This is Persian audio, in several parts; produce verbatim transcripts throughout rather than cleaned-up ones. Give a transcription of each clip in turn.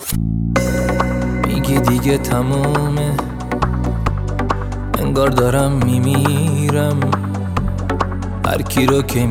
میگی دیگه تمومه، انگار دارم میمیرم. هر کی رو که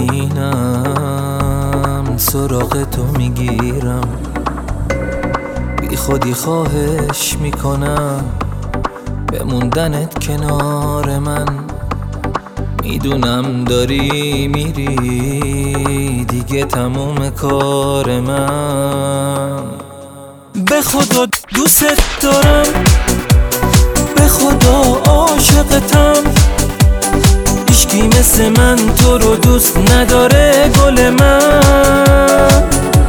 میبینم سراغ تو میگیرم. بی خودی خواهش میکنم بموندنت کنار من. میدونم داری میری، دیگه تموم کار من. به خدا دوست دارم، به خدا عاشقتم. هیچکی مثل من تو رو دوست نداره گل من.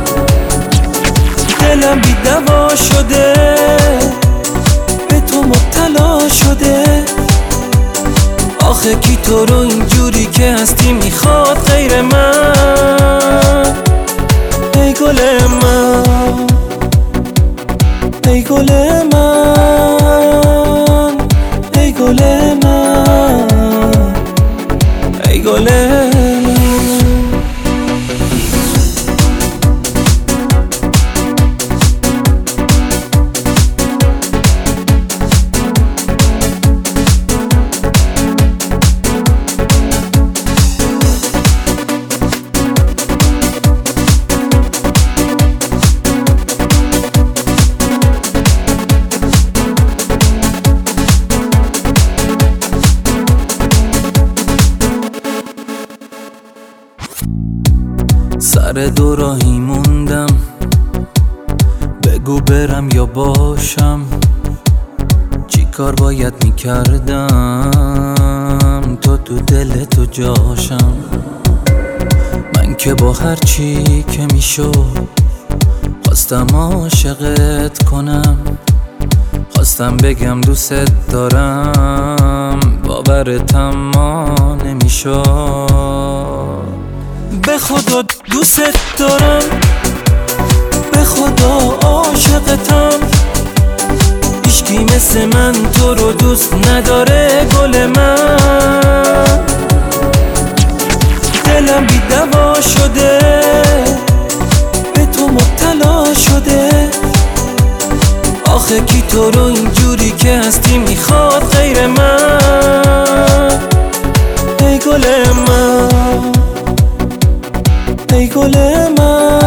دلم بی دوا شده، به تو مبتلا شده. آخه کی تو رو اینجوری که هستی میخواد غیر من؟ ای گل من، ای گل من، ای گل من، ای گل من. سر دو راهی موندم، بگو برم یا باشم. چی کار باید میکردم تو تو دل تو جاشم. من که با هر چی که میشد خواستم عاشقت کنم. خواستم بگم دوست دارم، باورتم ما نمیشد. به خدا دوست دارم، به خدا عاشقتم. هیچکی مثل من تو رو دوست نداره گل من. دلم بی دوا شده، به تو مبتلا شده. آخه کی تو رو اینجوری که هستی میخواد غیر من؟ ای گل من، ای گل من.